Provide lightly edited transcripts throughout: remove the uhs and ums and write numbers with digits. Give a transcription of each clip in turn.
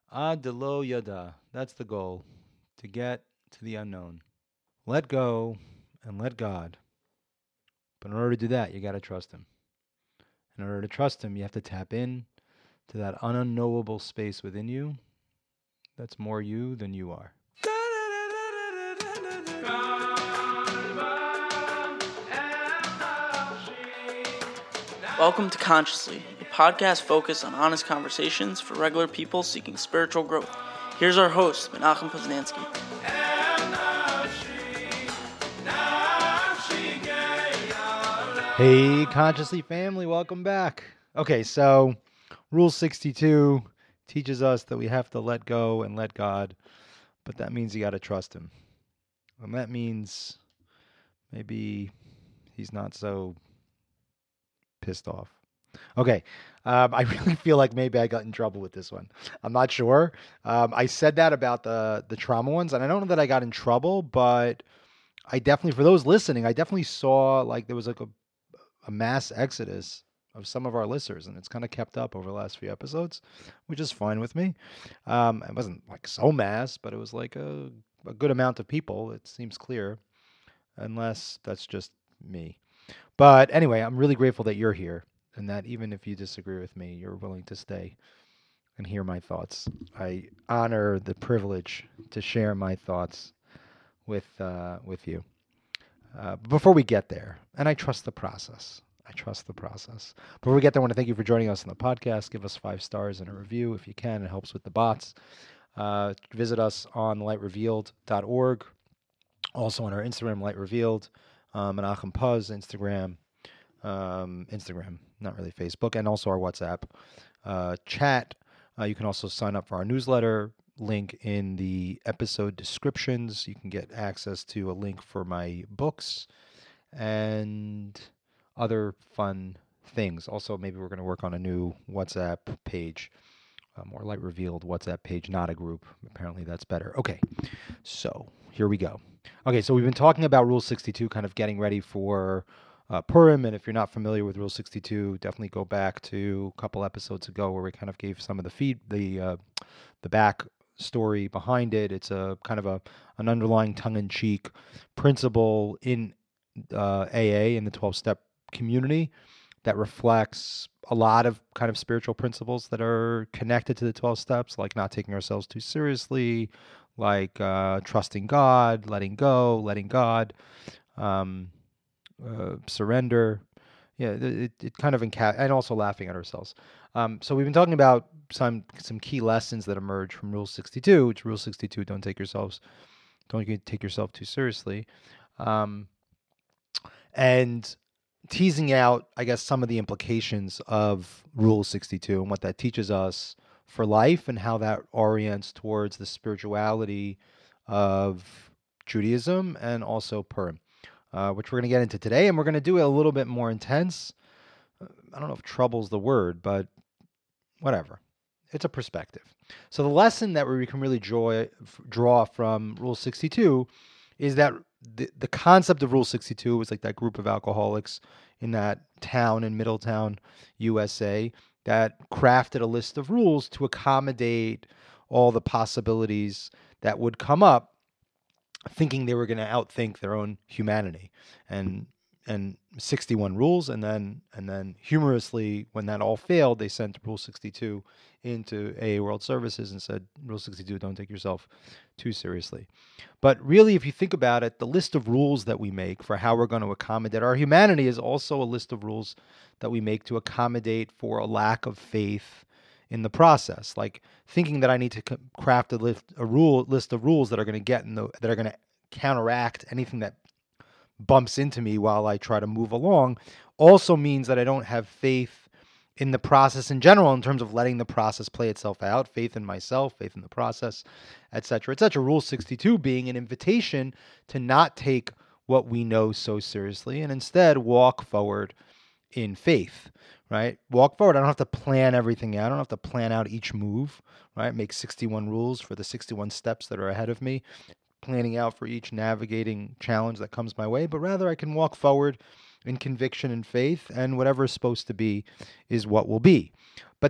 Adelo yada. That's the goal. To get to the unknown. Let go and let God. But in order to do that, you got to trust Him. In order to trust Him, you have to tap in to that unknowable space within you that's more you than you are. Welcome to Consciously, a podcast focused on honest conversations for regular people seeking spiritual growth. Here's our host, Menachem Poznansky. Hey, Consciously family, welcome back. Okay, so Rule 62 teaches us that we have to let go and let God, but that means you got to trust Him. And that means maybe He's not so pissed off. Okay, I really feel like maybe I got in trouble with this one. I'm not sure. I said that about the trauma ones, and I don't know that I got in trouble, but I definitely, for those listening, I definitely saw like there was like a mass exodus of some of our listeners, and it's kind of kept up over the last few episodes, which is fine with me. It wasn't like so mass, but it was like a good amount of people. It seems clear, unless that's just me. But anyway, I'm really grateful that you're here and that even if you disagree with me, you're willing to stay and hear my thoughts. I honor the privilege to share my thoughts with you. Before we get there, and I trust the process. I trust the process. Before we get there, I want to thank you for joining us on the podcast. Give us 5 stars and a review if you can. It helps with the bots. Visit us on lightrevealed.org. Also on our Instagram, Light Revealed, Menachem Puz, Instagram, not really Facebook, and also our WhatsApp chat. You can also sign up for our newsletter. Link in the episode descriptions. You can get access to a link for my books and other fun things. Also, maybe we're going to work on a new WhatsApp page, more Light Revealed WhatsApp page, not a group. Apparently, that's better. Okay, so here we go. Okay, so we've been talking about Rule 62, kind of getting ready for Purim, and if you're not familiar with Rule 62, definitely go back to a couple episodes ago where we kind of gave some of the back story behind it. It's a kind of an underlying tongue-in-cheek principle in AA in the 12-step community that reflects a lot of kind of spiritual principles that are connected to the 12 steps, like not taking ourselves too seriously, like trusting God, letting go, letting God, surrender. Yeah, it kind of and also laughing at ourselves. So we've been talking about some key lessons that emerge from Rule 62, which Rule 62, don't take yourself too seriously, and teasing out, I guess, some of the implications of Rule 62 and what that teaches us for life and how that orients towards the spirituality of Judaism and also Purim, which we're going to get into today. And we're going to do it a little bit more intense. I don't know if trouble's the word, but whatever. It's a perspective. So the lesson that we can really draw from Rule 62 is that the concept of Rule 62 was like that group of alcoholics in that town in Middletown, USA, that crafted a list of rules to accommodate all the possibilities that would come up, thinking they were going to outthink their own humanity, and 61 rules, and then humorously, when that all failed, they sent Rule 62 into AA World Services and said, Rule 62, don't take yourself too seriously. But really, if you think about it, the list of rules that we make for how we're going to accommodate our humanity is also a list of rules that we make to accommodate for a lack of faith in the process. Like thinking that I need to craft a list of rules that are going to that are going to counteract anything that bumps into me while I try to move along also means that I don't have faith in the process in general, in terms of letting the process play itself out, faith in myself, faith in the process, etc., etc. Rule 62 being an invitation to not take what we know so seriously and instead walk forward in faith, right? Walk forward. I don't have to plan everything out. I don't have to plan out each move, right? Make 61 rules for the 61 steps that are ahead of me, planning out for each navigating challenge that comes my way, but rather I can walk forward in conviction and faith, and whatever is supposed to be is what will be. But that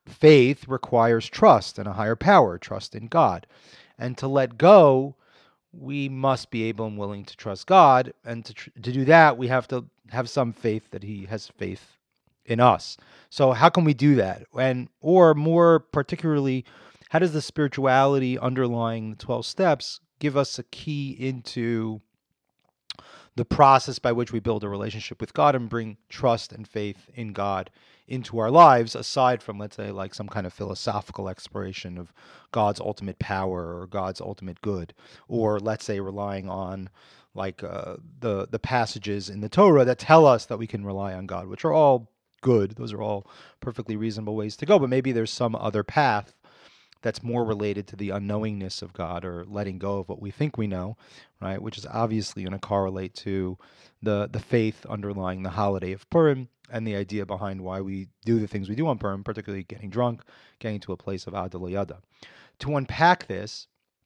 faith requires trust in a higher power, trust in God. And to let go, we must be able and willing to trust God. And to do that, we have to have some faith that He has faith in us. So how can we do that? Or more particularly, how does the spirituality underlying the 12 steps give us a key into the process by which we build a relationship with God and bring trust and faith in God into our lives, aside from, let's say, like some kind of philosophical exploration of God's ultimate power or God's ultimate good, or let's say relying on like the passages in the Torah that tell us that we can rely on God, which are all good. Those are all perfectly reasonable ways to go, but maybe there's some other path that's more related to the unknowingness of God or letting go of what we think we know, right? Which is obviously going to correlate to the faith underlying the holiday of Purim and the idea behind why we do the things we do on Purim, particularly getting drunk, getting to a place of Adal Yada. To unpack this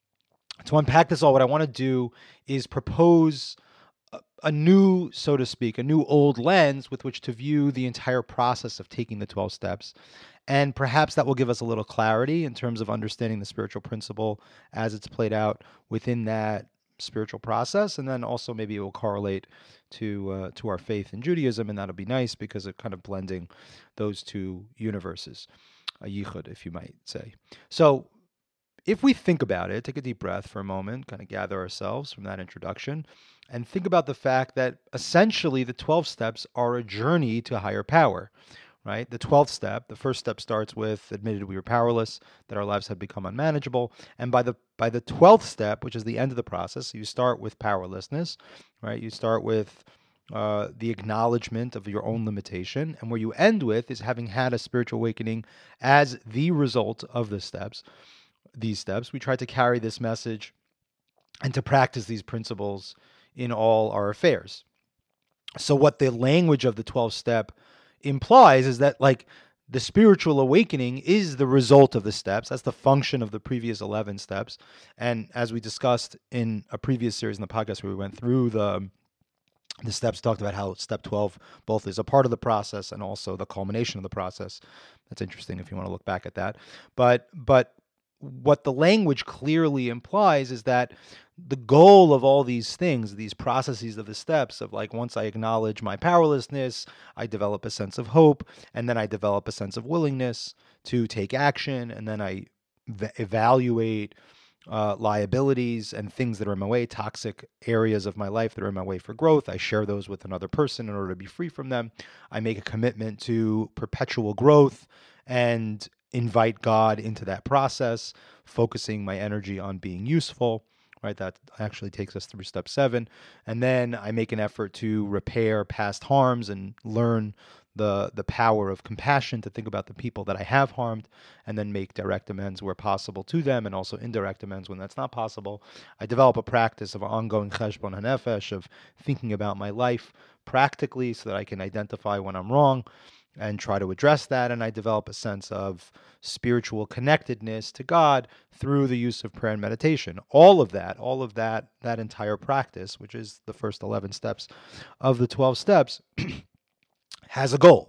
all, what I want to do is propose a new, so to speak, a new old lens with which to view the entire process of taking the 12 steps. And perhaps that will give us a little clarity in terms of understanding the spiritual principle as it's played out within that spiritual process. And then also maybe it will correlate to our faith in Judaism, and that'll be nice because it's kind of blending those two universes, a yichud, if you might say. So if we think about it, take a deep breath for a moment, kind of gather ourselves from that introduction, and think about the fact that essentially the 12 steps are a journey to higher power, right? The 12th step, the first step starts with admitted we were powerless, that our lives had become unmanageable. And by the 12th step, which is the end of the process, you start with powerlessness, right? You start with the acknowledgement of your own limitation. And where you end with is having had a spiritual awakening as the result of these steps. We try to carry this message and to practice these principles in all our affairs. So what the language of the 12th step implies is that like the spiritual awakening is the result of the steps. That's the function of the previous 11 steps. And as we discussed in a previous series in the podcast where we went through the steps, talked about how step 12 both is a part of the process and also the culmination of the process. That's interesting if you want to look back at that. But what the language clearly implies is that the goal of all these things, these processes of the steps of like, once I acknowledge my powerlessness, I develop a sense of hope, and then I develop a sense of willingness to take action, and then I evaluate liabilities and things that are in my way, toxic areas of my life that are in my way for growth. I share those with another person in order to be free from them. I make a commitment to perpetual growth and invite God into that process, focusing my energy on being useful, right? That actually takes us through step 7. And then I make an effort to repair past harms and learn the power of compassion, to think about the people that I have harmed and then make direct amends where possible to them, and also indirect amends when that's not possible. I develop a practice of ongoing cheshbon hanefesh, of thinking about my life practically so that I can identify when I'm wrong and try to address that. And I develop a sense of spiritual connectedness to God through the use of prayer and meditation. All of that entire practice, which is the first 11 steps of the 12 steps, has a goal.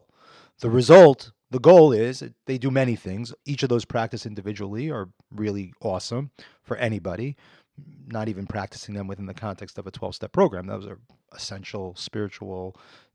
The goal is they do many things. Each of those practice individually are really awesome for anybody, not even practicing them within the context of a 12-step program. Those are essential spiritual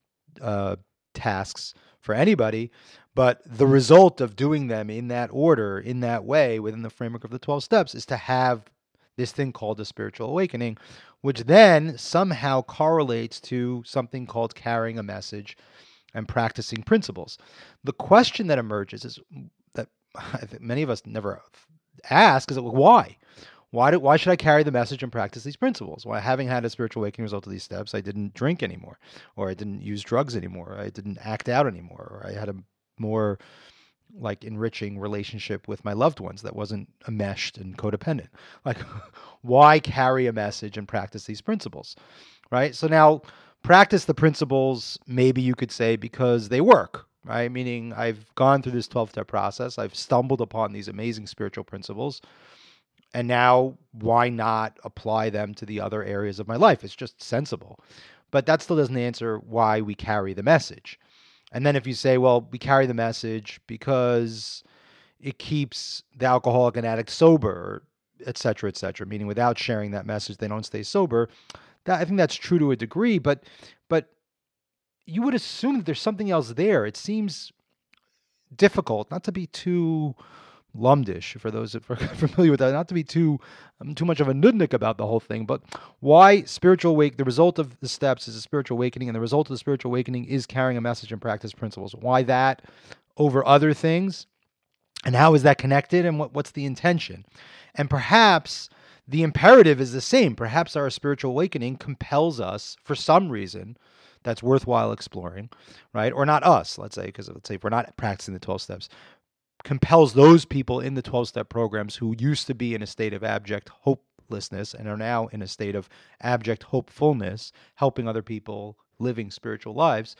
tasks for anybody, but the result of doing them in that order, in that way, within the framework of the 12 steps, is to have this thing called a spiritual awakening, which then somehow correlates to something called carrying a message and practicing principles. The question that emerges is that I think many of us never ask is why? Why should I carry the message and practice these principles? Why, having had a spiritual awakening result of these steps, I didn't drink anymore, or I didn't use drugs anymore, or I didn't act out anymore, or I had a more like enriching relationship with my loved ones that wasn't enmeshed and codependent. Like, why carry a message and practice these principles, right? So now, practice the principles, maybe you could say, because they work, right? Meaning I've gone through this 12-step process, I've stumbled upon these amazing spiritual principles, and now why not apply them to the other areas of my life? It's just sensible. But that still doesn't answer why we carry the message. And then if you say, well, we carry the message because it keeps the alcoholic and addict sober, et cetera, meaning without sharing that message, they don't stay sober. I think that's true to a degree, but you would assume that there's something else there. It seems difficult, not to be too Lumdish, for those that are familiar with that, not to be too much of a nudnik about the whole thing, but why the result of the steps is a spiritual awakening, and the result of the spiritual awakening is carrying a message and practice principles. Why that over other things, and how is that connected, and what's the intention? And perhaps the imperative is the same. Perhaps our spiritual awakening compels us, for some reason, that's worthwhile exploring, right? Or not us, let's say, because let's say if we're not practicing the 12 steps, compels those people in the 12-step programs who used to be in a state of abject hopelessness and are now in a state of abject hopefulness, helping other people living spiritual lives.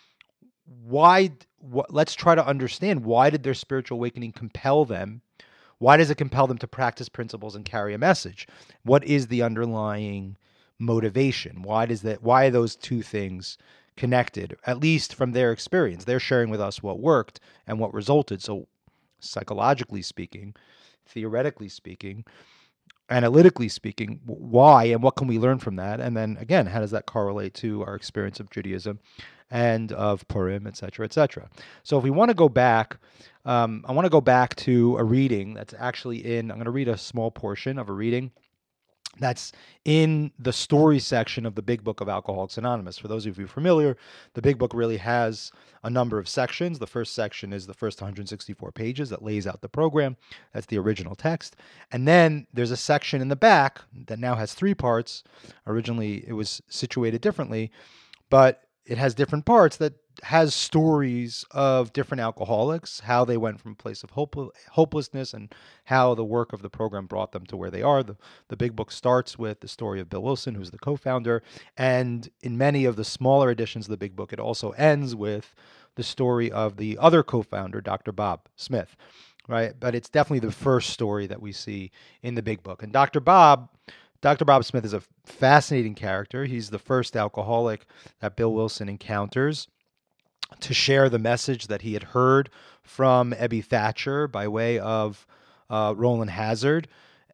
Let's try to understand, why did their spiritual awakening compel them? Why does it compel them to practice principles and carry a message? What is the underlying motivation? Why are those two things connected? At least from their experience, they're sharing with us what worked and what resulted. So psychologically speaking, theoretically speaking, analytically speaking, why and what can we learn from that? And then again, how does that correlate to our experience of Judaism and of Purim, et cetera, et cetera? So if we want to go back, I want to go back to a reading that's actually I'm going to read a small portion of a reading that's in the story section of the Big Book of Alcoholics Anonymous. For those of you familiar, the Big Book really has a number of sections. The first section is the first 164 pages that lays out the program. That's the original text. And then there's a section in the back that now has 3 parts. Originally, it was situated differently, but it has different parts that has stories of different alcoholics, how they went from a place of hopelessness, and how the work of the program brought them to where they are. The Big Book starts with the story of Bill Wilson, who's the co-founder, and in many of the smaller editions of the Big Book, it also ends with the story of the other co-founder, Dr. Bob Smith, right? But it's definitely the first story that we see in the Big Book. And Dr. Bob Smith is a fascinating character. He's the first alcoholic that Bill Wilson encounters to share the message that he had heard from Ebby Thatcher by way of Roland Hazard,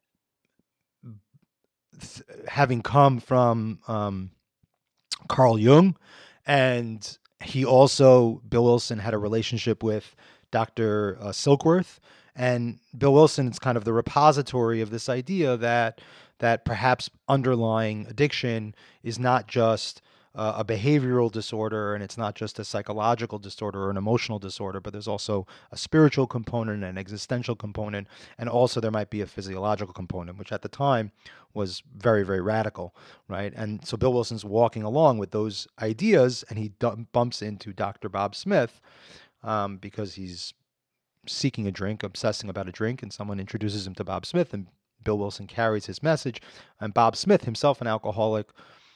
having come from Carl Jung. And Bill Wilson had a relationship with Dr. Silkworth. And Bill Wilson is kind of the repository of this idea that perhaps underlying addiction is not just a behavioral disorder, and it's not just a psychological disorder or an emotional disorder, but there's also a spiritual component, an existential component, and also there might be a physiological component, which at the time was very, very radical, right? And so Bill Wilson's walking along with those ideas, and he bumps into Dr. Bob Smith because he's seeking a drink, obsessing about a drink, and someone introduces him to Bob Smith, and Bill Wilson carries his message. And Bob Smith, himself an alcoholic,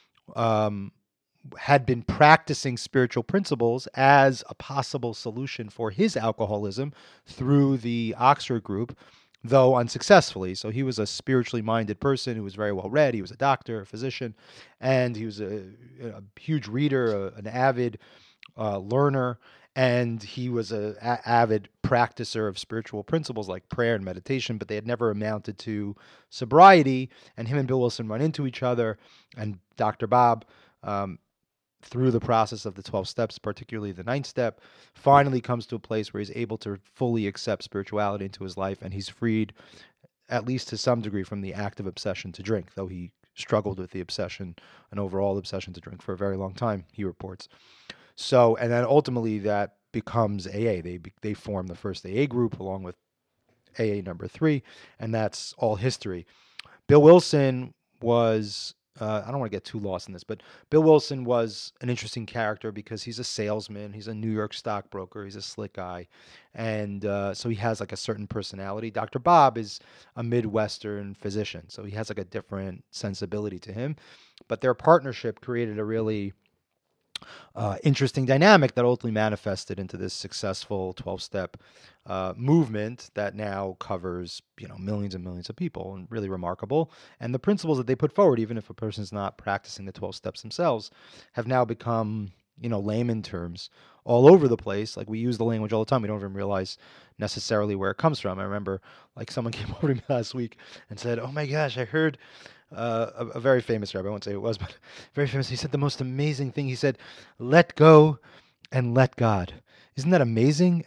had been practicing spiritual principles as a possible solution for his alcoholism through the Oxford group, though unsuccessfully. So he was a spiritually minded person who was very well read. He was a doctor, a physician, and he was a huge reader, an avid learner, and he was an avid practicer of spiritual principles like prayer and meditation, but they had never amounted to sobriety. And him and Bill Wilson run into each other, and Dr. Bob, through the process of the 12 steps, particularly the 9th step, finally comes to a place where he's able to fully accept spirituality into his life, and he's freed, at least to some degree, from the active obsession to drink, though he struggled with the obsession, an overall obsession to drink, for a very long time, he reports. So, and then ultimately that becomes AA. They form the first AA group along with AA number 3, and that's all history. Bill Wilson was, I don't want to get too lost in this, but Bill Wilson was an interesting character because he's a salesman. He's a New York stockbroker. He's a slick guy. And so he has like a certain personality. Dr. Bob is a Midwestern physician. So he has like a different sensibility to him. But their partnership created a really interesting dynamic that ultimately manifested into this successful 12-step movement that now covers, millions and millions of people, and really remarkable. And the principles that they put forward, even if a person's not practicing the 12 steps themselves, have now become layman terms all over the place. Like we use the language all the time. We don't even realize necessarily where it comes from. I remember like someone came over to me last week and said, "Oh my gosh, I heard a very famous rabbi, I won't say who it was, but very famous. He said the most amazing thing. He said, 'Let go and let God.'" Isn't that amazing?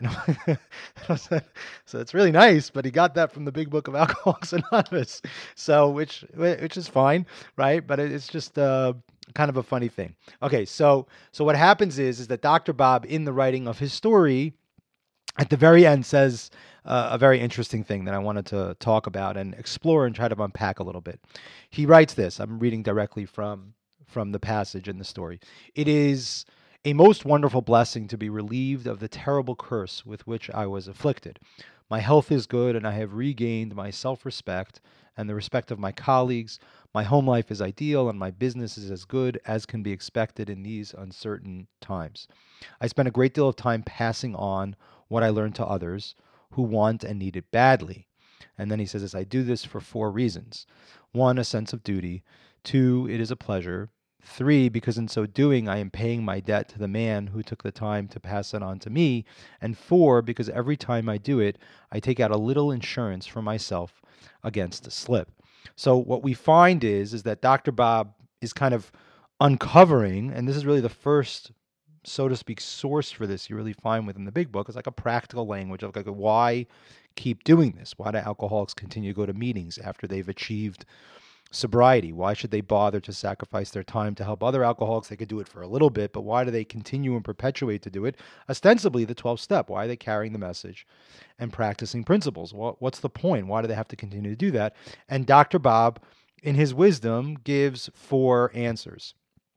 So it's really nice, but he got that from the Big Book of Alcoholics Anonymous. So which is fine, right? But it's just kind of a funny thing. Okay, so what happens is that Dr. Bob, in the writing of his story, at the very end says a very interesting thing that I wanted to talk about and explore and try to unpack a little bit. He writes this. I'm reading directly from the passage in the story. "It is a most wonderful blessing to be relieved of the terrible curse with which I was afflicted. My health is good, and I have regained my self-respect and the respect of my colleagues. My home life is ideal, and my business is as good as can be expected in these uncertain times. I spend a great deal of time passing on what I learned to others who want and need it badly." And then he says this, "I do this for 4 reasons. 1, a sense of duty. 2, it is a pleasure. 3, because in so doing, I am paying my debt to the man who took the time to pass it on to me. And 4, because every time I do it, I take out a little insurance for myself against a slip." So what we find is that Dr. Bob is kind of uncovering, and this is really the first, so to speak, source for this you really find within the Big Book. It's like a practical language of like, why keep doing this? Why do alcoholics continue to go to meetings after they've achieved sobriety? Why should they bother to sacrifice their time to help other alcoholics? They could do it for a little bit, but why do they continue and perpetuate to do it? Ostensibly, the 12th step. Why are they carrying the message and practicing principles? What's the point? Why do they have to continue to do that? And Dr. Bob, in his wisdom, gives 4 answers.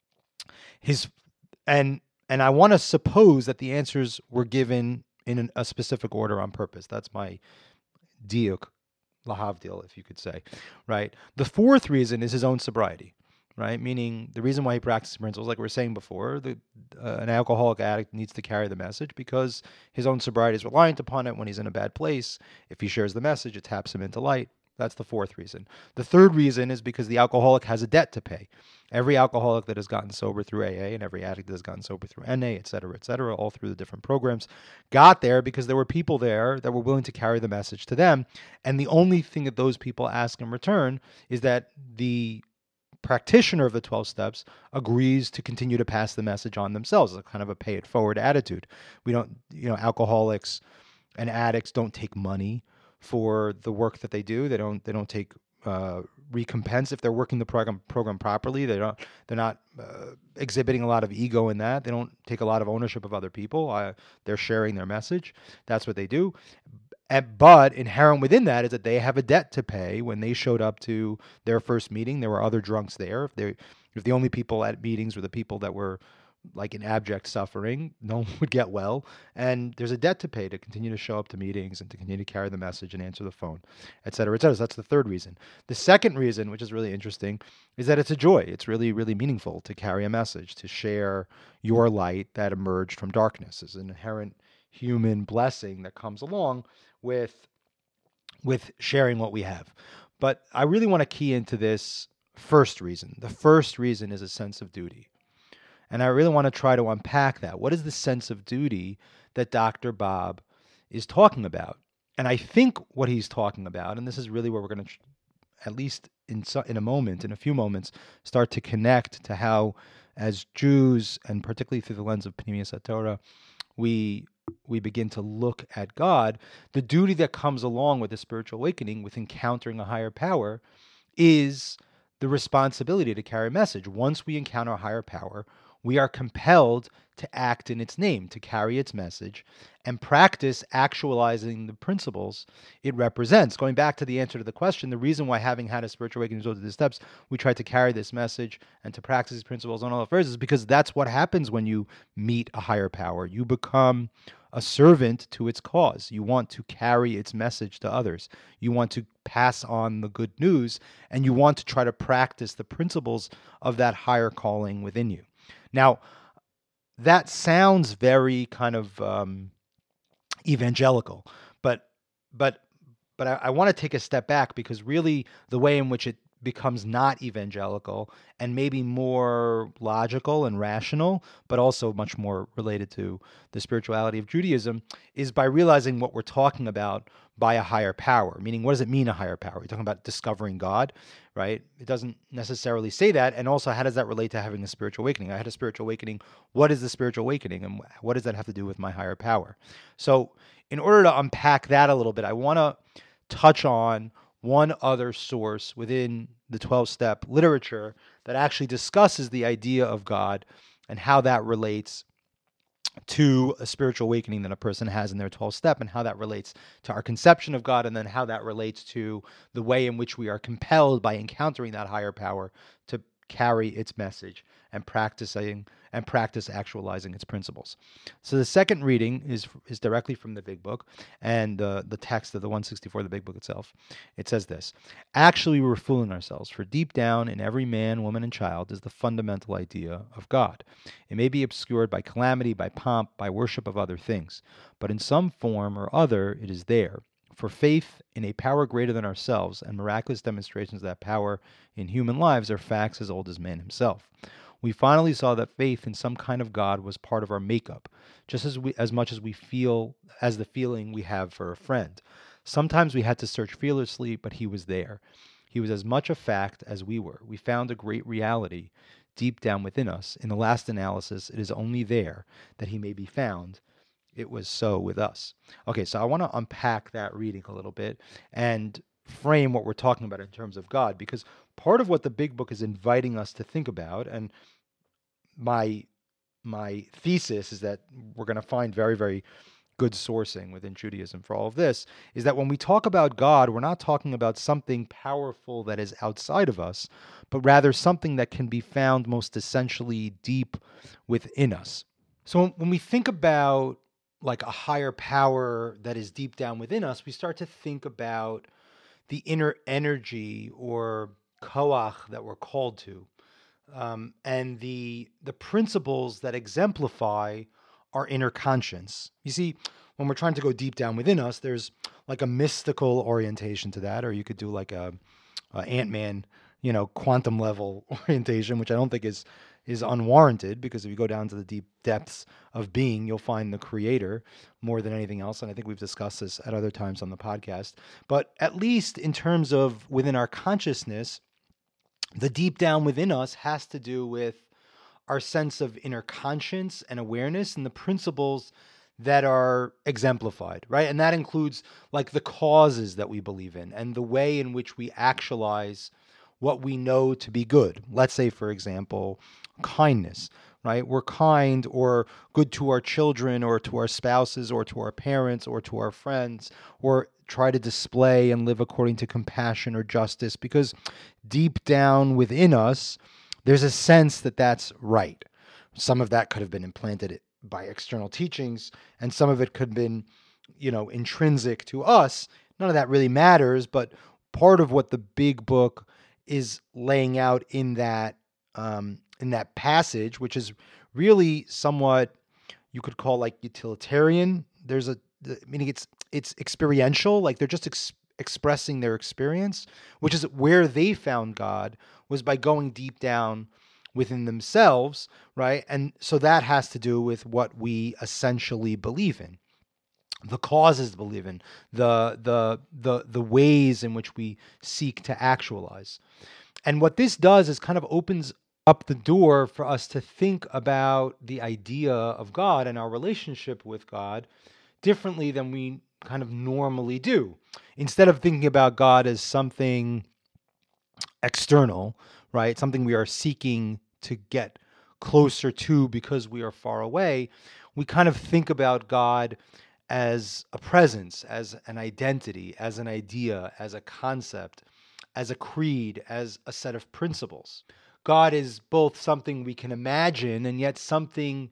And I want to suppose that the answers were given in a specific order on purpose. That's my diuk, lahavdil, if you could say, right? The 4th reason is his own sobriety, right? Meaning the reason why he practices principles, like we were saying before, an alcoholic addict needs to carry the message because his own sobriety is reliant upon it when he's in a bad place. If he shares the message, it taps him into light. That's the 4th reason. The 3rd reason is because the alcoholic has a debt to pay. Every alcoholic that has gotten sober through AA and every addict that has gotten sober through NA, et cetera, all through the different programs, got there because there were people there that were willing to carry the message to them. And the only thing that those people ask in return is that the practitioner of the 12 steps agrees to continue to pass the message on themselves. It's kind of a pay it forward attitude. We don't, alcoholics and addicts don't take money for the work that they do. They don't take recompense if they're working the program properly. They're not exhibiting a lot of ego in that. They don't take a lot of ownership of other people. They're sharing their message. That's what they do. But inherent within that is that they have a debt to pay. When they showed up to their first meeting, there were other drunks there. If the only people at meetings were the people that were like in abject suffering, no one would get well. And there's a debt to pay to continue to show up to meetings and to continue to carry the message and answer the phone, et cetera, et cetera. So that's the 3rd reason. The 2nd reason, which is really interesting, is that it's a joy. It's really, really meaningful to carry a message, to share your light that emerged from darkness. It's an inherent human blessing that comes along with sharing what we have. But I really want to key into this 1st reason. The 1st reason is a sense of duty. And I really want to try to unpack that. What is the sense of duty that Dr. Bob is talking about? And I think what he's talking about, and this is really where we're going to, at least in a few moments, start to connect to how, as Jews, and particularly through the lens of Pnimius HaTorah, we begin to look at God. The duty that comes along with the spiritual awakening, with encountering a higher power, is the responsibility to carry a message. Once we encounter a higher power, we are compelled to act in its name, to carry its message, and practice actualizing the principles it represents. Going back to the answer to the question, the reason why, having had a spiritual awakening through the steps, we try to carry this message and to practice these principles on all affairs is because that's what happens when you meet a higher power. You become a servant to its cause. You want to carry its message to others. You want to pass on the good news, and you want to try to practice the principles of that higher calling within you. Now, that sounds very kind of evangelical, but I want to take a step back, because really the way in which it becomes not evangelical and maybe more logical and rational, but also much more related to the spirituality of Judaism, is by realizing what we're talking about by a higher power. Meaning, what does it mean, a higher power? You're talking about discovering God, right? It doesn't necessarily say that. And also, how does that relate to having a spiritual awakening? I had a spiritual awakening. What is the spiritual awakening? And what does that have to do with my higher power? So in order to unpack that a little bit, I want to touch on one other source within the 12-step literature that actually discusses the idea of God and how that relates to a spiritual awakening that a person has in their 12th step, and how that relates to our conception of God, and then how that relates to the way in which we are compelled by encountering that higher power to carry its message and practice actualizing its principles. So the second reading is directly from the Big Book, and the text of the 164, the Big Book itself. It says this: actually, we were fooling ourselves, for deep down in every man, woman, and child is the fundamental idea of God. It may be obscured by calamity, by pomp, by worship of other things, but in some form or other it is there. For faith in a power greater than ourselves and miraculous demonstrations of that power in human lives are facts as old as man himself. We finally saw that faith in some kind of God was part of our makeup, just as much as we feel as the feeling we have for a friend. Sometimes we had to search fearlessly, but he was there. He was as much a fact as we were. We found a great reality deep down within us. In the last analysis, it is only there that he may be found. It was so with us. Okay, so I want to unpack that reading a little bit and frame what we're talking about in terms of God, because part of what the Big Book is inviting us to think about, and my thesis is that we're going to find very, very good sourcing within Judaism for all of this, is that when we talk about God, we're not talking about something powerful that is outside of us, but rather something that can be found most essentially deep within us. So when we think about like a higher power that is deep down within us, we start to think about the inner energy or koach that we're called to, and the principles that exemplify our inner conscience. You see, when we're trying to go deep down within us, there's like a mystical orientation to that, or you could do like a Ant-Man, quantum level orientation, which I don't think is unwarranted, because if you go down to the deep depths of being, you'll find the creator more than anything else. And I think we've discussed this at other times on the podcast. But at least in terms of within our consciousness, the deep down within us has to do with our sense of inner conscience and awareness and the principles that are exemplified, right? And that includes like the causes that we believe in and the way in which we actualize what we know to be good. Let's say, for example, kindness, right? We're kind or good to our children or to our spouses or to our parents or to our friends, or try to display and live according to compassion or justice, because deep down within us, there's a sense that that's right. Some of that could have been implanted by external teachings, and some of it could have been, intrinsic to us. None of that really matters, but part of what the Big Book is laying out in that passage, which is really somewhat you could call like utilitarian. Meaning it's experiential, like they're just expressing their experience, which is where they found God, was by going deep down within themselves, right? And so that has to do with what we essentially believe in, the causes to believe in, the ways in which we seek to actualize. And what this does is kind of opens up the door for us to think about the idea of God and our relationship with God differently than we kind of normally do. Instead of thinking about God as something external, right? Something we are seeking to get closer to because we are far away, we kind of think about God as a presence, as an identity, as an idea, as a concept, as a creed, as a set of principles. God is both something we can imagine and yet something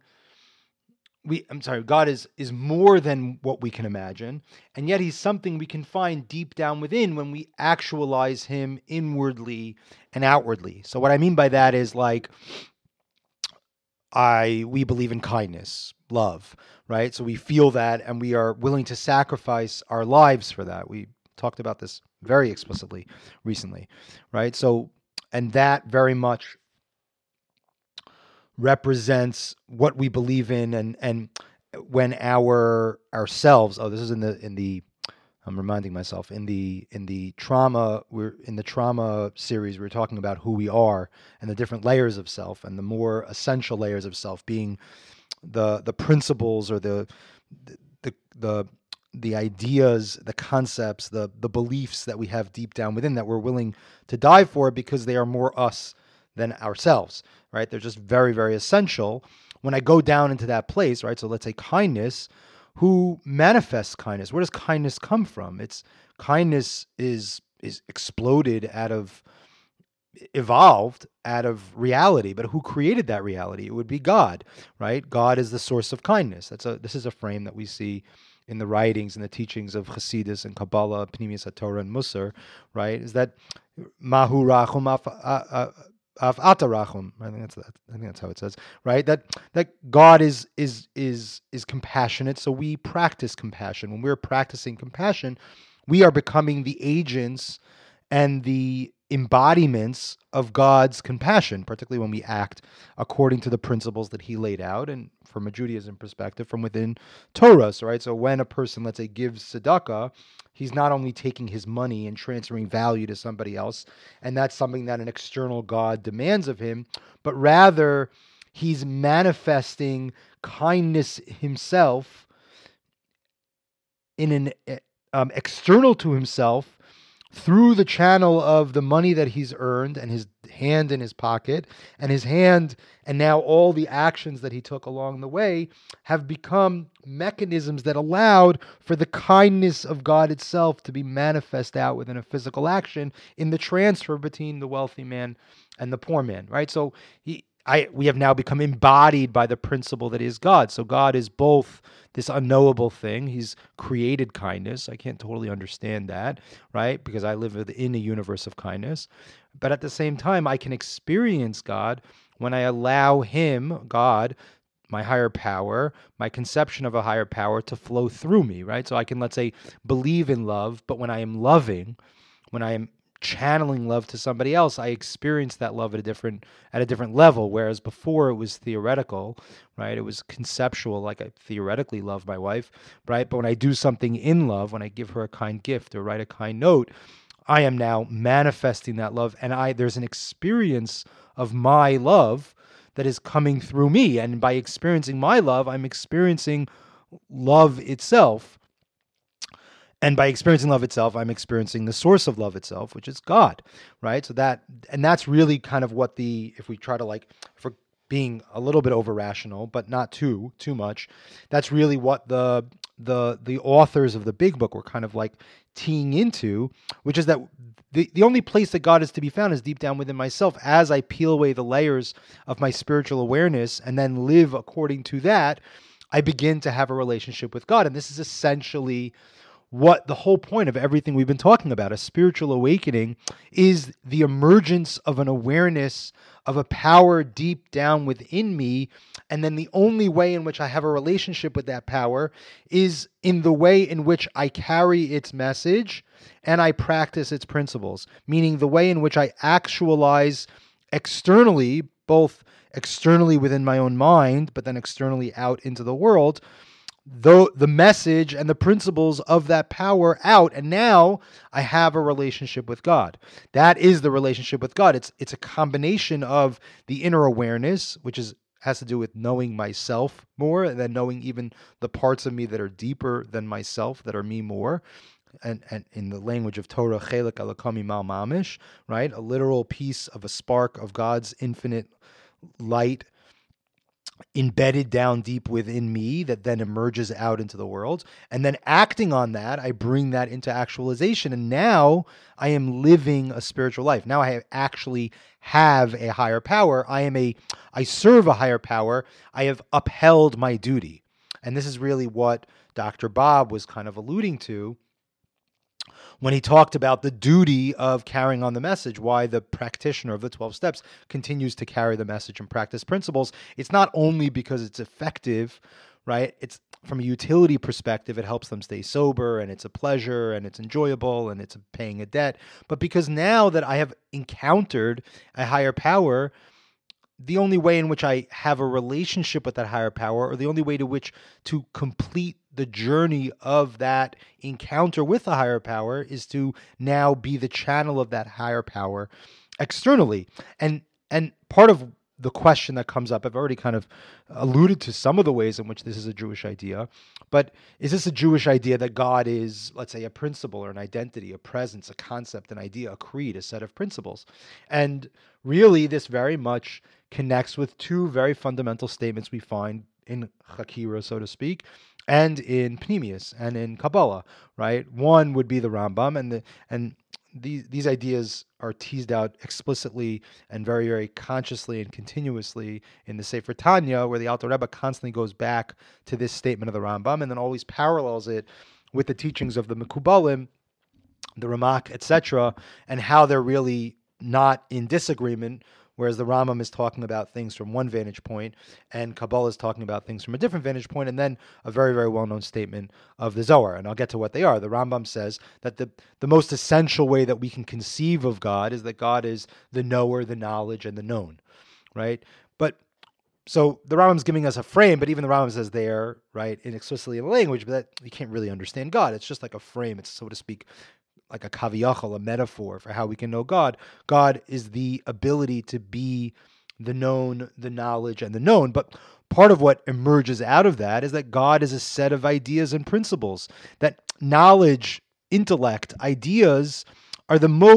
God is more than what we can imagine, and yet he's something we can find deep down within when we actualize him inwardly and outwardly. So what I mean by that is like we believe in kindness, love, right? So we feel that and we are willing to sacrifice our lives for that. We talked about this very explicitly recently, right? So, and that very much represents what we believe in, and when ourselves. Oh, this is in the. I'm reminding myself in the trauma. We're in the trauma series. We're talking about who we are and the different layers of self, and the more essential layers of self being the principles, or the the the ideas, the concepts, the beliefs that we have deep down within that we're willing to die for because they are more us than ourselves, right? They're just very, very essential. When I go down into that place, right? So let's say kindness. Who manifests kindness? Where does kindness come from? It's kindness is exploded out of evolved out of reality, but who created that reality? It would be God, right? God is the source of kindness. This is a frame that we see in the writings and the teachings of Hasidus and Kabbalah, Pnimius HaTorah and Musar, right? Is that Mahu Rachum Af Atarachum. I think that's how it says, right? That God is compassionate, so we practice compassion. When we're practicing compassion, we are becoming the agents and the embodiments of God's compassion, particularly when we act according to the principles that he laid out, and from a Judaism perspective, from within Torah. So, right? So when a person, let's say, gives tzedakah, he's not only taking his money and transferring value to somebody else, and that's something that an external God demands of him, but rather he's manifesting kindness himself in an external to himself through the channel of the money that he's earned and his hand in his pocket, and his hand, and now all the actions that he took along the way have become mechanisms that allowed for the kindness of God itself to be manifest out within a physical action in the transfer between the wealthy man and the poor man, right? So we have now become embodied by the principle that is God. So God is both this unknowable thing. He's created kindness. I can't totally understand that, right? Because I live in a universe of kindness. But at the same time, I can experience God when I allow him, God, my higher power, my conception of a higher power, to flow through me, right? So I can, let's say, believe in love, but when I am loving, when I am channeling love to somebody else, I experience that love at a different level. Whereas before it was theoretical, right? It was conceptual, like I theoretically love my wife, right? But when I do something in love, when I give her a kind gift or write a kind note, I am now manifesting that love, and there's an experience of my love that is coming through me. And by experiencing my love, I'm experiencing love itself. And by experiencing love itself, I'm experiencing the source of love itself, which is God, right? So that's really kind of what if we try to if we're being a little bit over rational, but not too much, that's really what the authors of the Big Book were kind of like teeing into, which is that the only place that God is to be found is deep down within myself. As I peel away the layers of my spiritual awareness and then live according to that, I begin to have a relationship with God. And this is essentially what the whole point of everything we've been talking about. A spiritual awakening is the emergence of an awareness of a power deep down within me. And then the only way in which I have a relationship with that power is in the way in which I carry its message and I practice its principles, meaning the way in which I actualize externally, both externally within my own mind, but then externally out into the world, the message and the principles of that power out, and now I have a relationship with God. That is the relationship with God. It's a combination of the inner awareness, which has to do with knowing myself more, and then knowing even the parts of me that are deeper than myself, that are me more. And in the language of Torah, chelik alakami mal mamish, right? A literal piece of a spark of God's infinite light embedded down deep within me that then emerges out into the world. And then acting on that, I bring that into actualization. And now I am living a spiritual life. Now I actually have a higher power. I serve a higher power. I have upheld my duty. And this is really what Dr. Bob was kind of alluding to when he talked about the duty of carrying on the message, why the practitioner of the 12 steps continues to carry the message and practice principles. It's not only because it's effective, right? It's from a utility perspective, it helps them stay sober, and it's a pleasure, and it's enjoyable, and it's paying a debt. But because now that I have encountered a higher power, the only way in which I have a relationship with that higher power, or the only way to complete the journey of that encounter with the higher power, is to now be the channel of that higher power externally. And part of the question that comes up, I've already kind of alluded to some of the ways in which this is a Jewish idea, but is this a Jewish idea that God is, let's say, a principle or an identity, a presence, a concept, an idea, a creed, a set of principles? And really, this very much connects with two very fundamental statements we find in Chakira, so to speak, and in Pnimius and in Kabbalah, right? One would be the Rambam, and these ideas are teased out explicitly and very, very consciously and continuously in the Sefer Tanya, where the Alter Rebbe constantly goes back to this statement of the Rambam and then always parallels it with the teachings of the Mekubalim, the Ramak, etc., and how they're really not in disagreement, whereas the Rambam is talking about things from one vantage point and Kabbalah is talking about things from a different vantage point, and then a very, very well-known statement of the Zohar, and I'll get to what they are. The Rambam says that the most essential way that we can conceive of God is that God is the knower, the knowledge, and the known, right? But so the Rambam's giving us a frame, but even the Rambam says there, right, explicitly in the language, but that you can't really understand God. It's just like a frame. It's, so to speak, like a kaviyachal, a metaphor for how we can know God. God is the ability to be the known, the knowledge, and the known. But part of what emerges out of that is that God is a set of ideas and principles. That knowledge, intellect, ideas are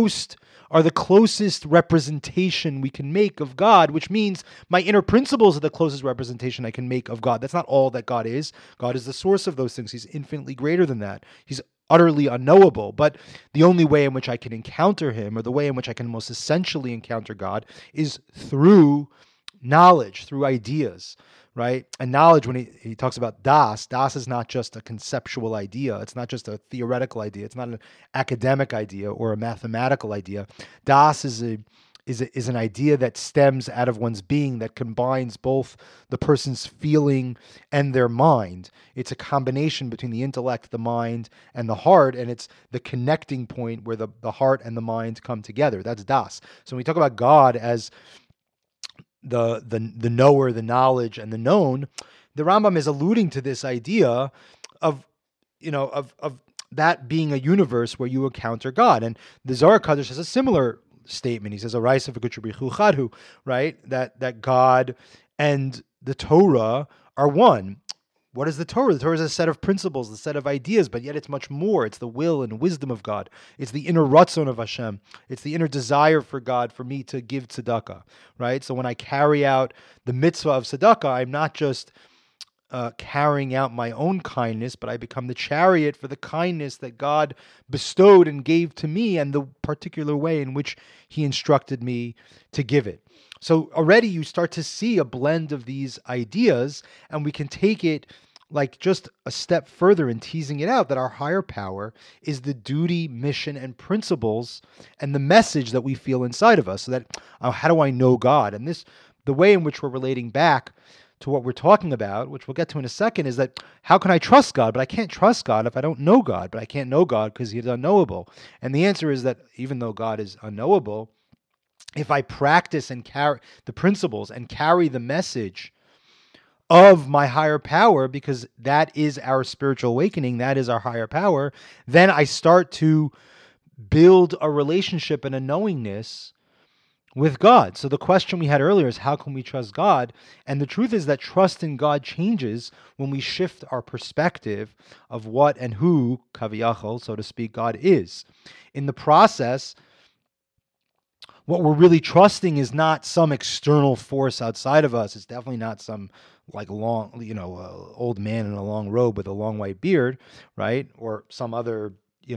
the closest representation we can make of God, which means my inner principles are the closest representation I can make of God. That's not all that God is. God is the source of those things. He's infinitely greater than that. He's utterly unknowable, but the only way in which I can encounter him, or the way in which I can most essentially encounter God, is through knowledge, through ideas, right? And knowledge, when he talks about das is not just a conceptual idea. It's not just a theoretical idea. It's not an academic idea or a mathematical idea. Das is an idea that stems out of one's being, that combines both the person's feeling and their mind. It's a combination between the intellect, the mind, and the heart, and it's the connecting point where the heart and the mind come together. That's das. So when we talk about God as the knower, the knowledge, and the known, the Rambam is alluding to this idea of that being a universe where you encounter God. And the Zohar Kadosh has a similar statement. He says, right? That God and the Torah are one. What is the Torah? The Torah is a set of principles, a set of ideas, but yet it's much more. It's the will and wisdom of God. It's the inner ratzon of Hashem. It's the inner desire for God for me to give tzedakah, right? So when I carry out the mitzvah of tzedakah, I'm not just carrying out my own kindness, but I become the chariot for the kindness that God bestowed and gave to me, and the particular way in which he instructed me to give it. So already you start to see a blend of these ideas, and we can take it like just a step further in teasing it out, that our higher power is the duty, mission, and principles and the message that we feel inside of us. So that how do I know God? And the way in which we're relating back to what we're talking about, which we'll get to in a second, is that how can I trust God? But I can't trust God if I don't know God. But I can't know God because he's unknowable. And the answer is that even though God is unknowable, if I practice and carry the principles and carry the message of my higher power, because that is our spiritual awakening, that is our higher power, then I start to build a relationship and a knowingness with God. So the question we had earlier is, how can we trust God? And the truth is that trust in God changes when we shift our perspective of what and who, kaviyachol, so to speak, God is. In the process, what we're really trusting is not some external force outside of us. It's definitely not some like long, old man in a long robe with a long white beard, right? Or some other,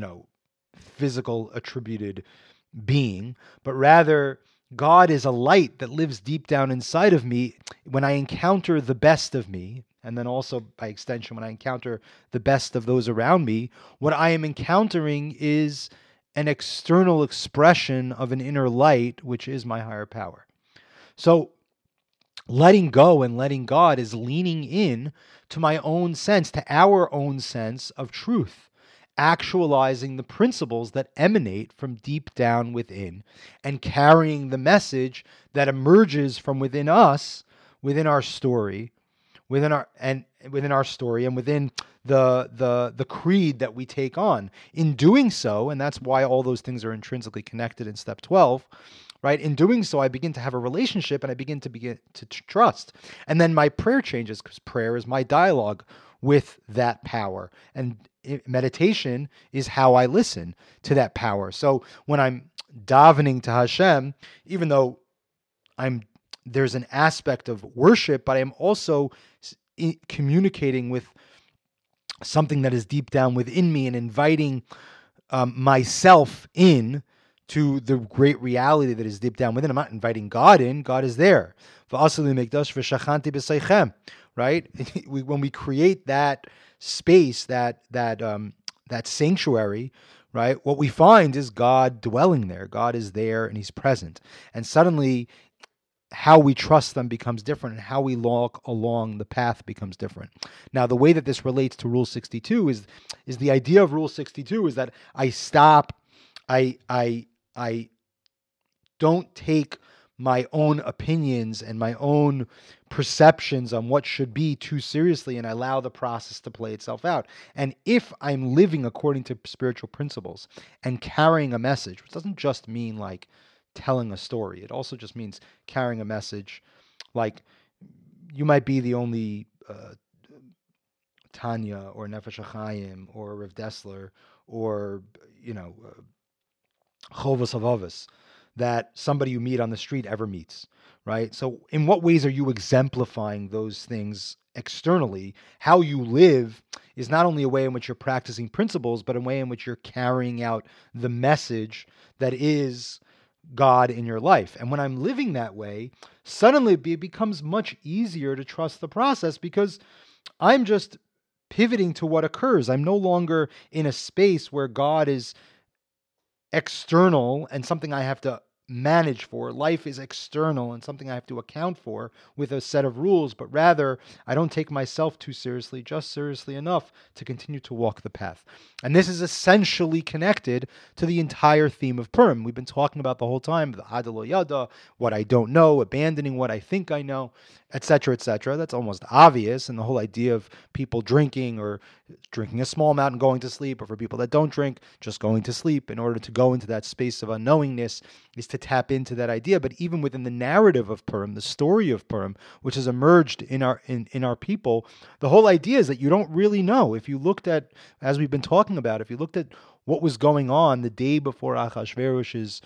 physical attributed being, but rather God is a light that lives deep down inside of me. When I encounter the best of me, and then also by extension, when I encounter the best of those around me, what I am encountering is an external expression of an inner light, which is my higher power. So letting go and letting God is leaning in to my own sense, to our own sense of truth, actualizing the principles that emanate from deep down within and carrying the message that emerges from within us, within our story, within our story and within the creed that we take on. In doing so, and that's why all those things are intrinsically connected in step 12, right? In doing so, I begin to have a relationship and I begin to trust. And then my prayer changes because prayer is my dialogue with that power. And meditation is how I listen to that power. So when I'm davening to Hashem, even though there's an aspect of worship, but I'm also communicating with something that is deep down within me and inviting myself in to the great reality that is deep down within. I'm not inviting God in. God is there. Right? When we create that space, that sanctuary, right? What we find is God dwelling there. God is there and He's present. And suddenly, how we trust them becomes different and how we walk along the path becomes different. Now, the way that this relates to Rule 62 is the idea of Rule 62 is that I don't take my own opinions and my own perceptions on what should be too seriously, and I allow the process to play itself out. And if I'm living according to spiritual principles and carrying a message, which doesn't just mean like telling a story, it also just means carrying a message. Like, you might be the only Tanya or Nefesh HaChaim or Rav Dessler or Chovos HaLevavos that somebody you meet on the street ever meets, right? So in what ways are you exemplifying those things externally? How you live is not only a way in which you're practicing principles, but a way in which you're carrying out the message that is God in your life. And when I'm living that way, suddenly it becomes much easier to trust the process because I'm just pivoting to what occurs. I'm no longer in a space where God is external and something I have to manage for. Life is external and something I have to account for with a set of rules, but rather I don't take myself too seriously, just seriously enough to continue to walk the path. And this is essentially connected to the entire theme of Purim. We've been talking about the whole time, the Hada Lo Yada, what I don't know, abandoning what I think I know, etc., etc. That's almost obvious. And the whole idea of people drinking or drinking a small amount and going to sleep, or for people that don't drink, just going to sleep in order to go into that space of unknowingness is to tap into that idea. But even within the narrative of Purim, the story of Purim, which has emerged in our people, the whole idea is that you don't really know. If you looked at, as we've been talking about, if you looked at what was going on the day before Achashverosh's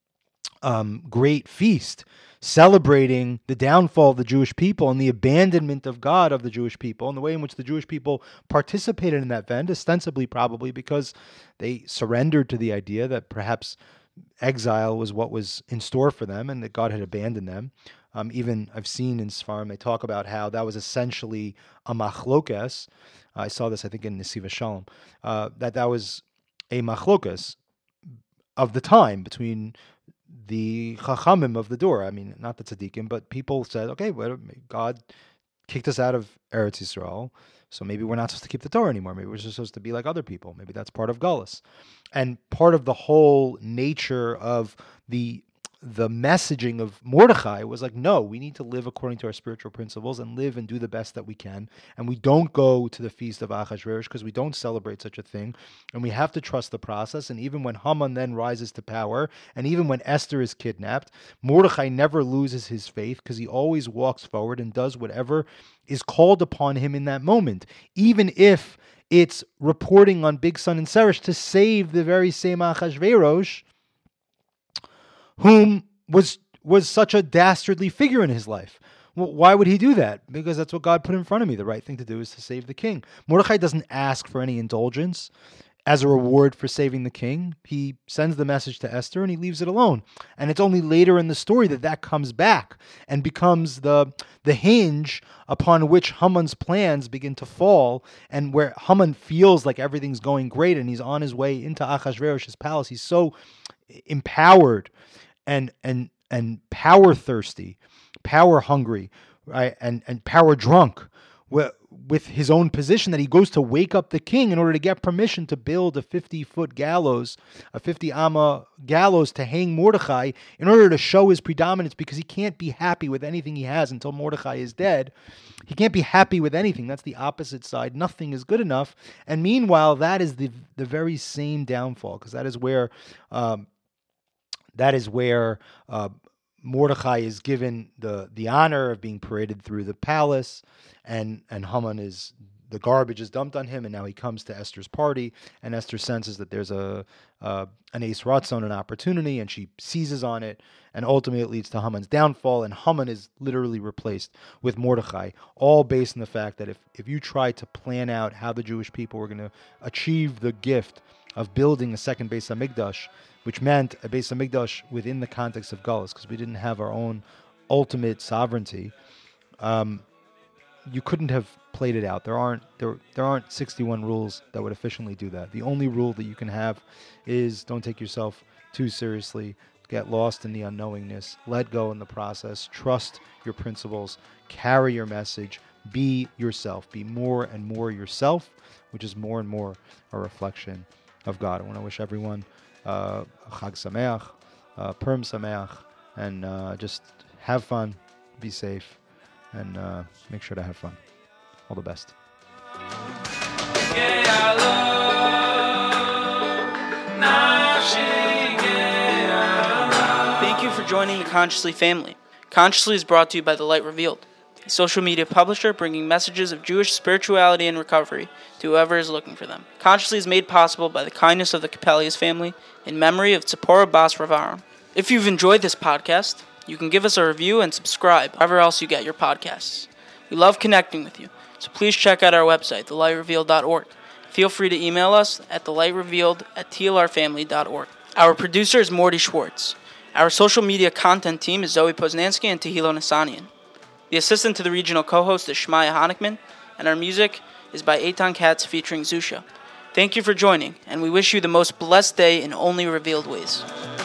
great feast, celebrating the downfall of the Jewish people and the abandonment of God of the Jewish people, and the way in which the Jewish people participated in that event, ostensibly probably because they surrendered to the idea that perhaps exile was what was in store for them and that God had abandoned them. Even I've seen in Sfarim, they talk about how that was essentially a machlokes. I saw this, I think, in Nesiva Shalom, that was a machlokes of the time between the chachamim of the door. I mean, not the tzaddikim, but people said, okay, well, God kicked us out of Eretz Yisrael, so maybe we're not supposed to keep the Torah anymore. Maybe we're just supposed to be like other people. Maybe that's part of Galus. And part of the whole nature of the messaging of Mordechai was like, no, we need to live according to our spiritual principles and live and do the best that we can. And we don't go to the feast of Achashverosh because we don't celebrate such a thing. And we have to trust the process. And even when Haman then rises to power, and even when Esther is kidnapped, Mordechai never loses his faith because he always walks forward and does whatever is called upon him in that moment, even if it's reporting on Big Son and Seresh to save the very same Achashverosh, whom was such a dastardly figure in his life. Well, why would he do that? Because that's what God put in front of me. The right thing to do is to save the king. Mordechai doesn't ask for any indulgence as a reward for saving the king. He sends the message to Esther and he leaves it alone. And it's only later in the story that comes back and becomes the hinge upon which Haman's plans begin to fall, and where Haman feels like everything's going great and he's on his way into Achashverosh's palace. He's so empowered and power thirsty, power hungry right, and power drunk with his own position, that he goes to wake up the king in order to get permission to build a 50-foot gallows, a 50-amma gallows to hang Mordechai in order to show his predominance, because he can't be happy with anything he has until Mordechai is dead. He can't be happy with anything. That's the opposite side. Nothing is good enough. And meanwhile, that is the very same downfall, because that is where Mordechai is given the honor of being paraded through the palace, and Haman the garbage is dumped on him, and now he comes to Esther's party, and Esther senses that there's an ace ratzon, an opportunity, and she seizes on it, and ultimately it leads to Haman's downfall, and Haman is literally replaced with Mordechai, all based on the fact that if you try to plan out how the Jewish people were going to achieve the gift of building a second Beis Hamikdash, which meant a Beis Hamikdash within the context of Galus, because we didn't have our own ultimate sovereignty, you couldn't have played it out. There aren't 61 rules that would efficiently do that. The only rule that you can have is don't take yourself too seriously, get lost in the unknowingness, let go in the process, trust your principles, carry your message, be yourself, be more and more yourself, which is more and more a reflection of God. I want to wish everyone Chag Sameach, Purim Sameach, and just have fun, be safe, and make sure to have fun. All the best. Thank you for joining the Consciously family. Consciously is brought to you by The Light Revealed, a social media publisher bringing messages of Jewish spirituality and recovery to whoever is looking for them. Consciously is made possible by the kindness of the Capellius family in memory of Tzipora Bas Ravaram. If you've enjoyed this podcast, you can give us a review and subscribe wherever else you get your podcasts. We love connecting with you, so please check out our website, thelightrevealed.org. Feel free to email us at thelightrevealed@tlrfamily.org. Our producer is Morty Schwartz. Our social media content team is Zoe Poznansky and Tehilo Nassanian. The assistant to the regional co-host is Shmaya Honickman, and our music is by Eitan Katz featuring Zusha. Thank you for joining, and we wish you the most blessed day in only revealed ways.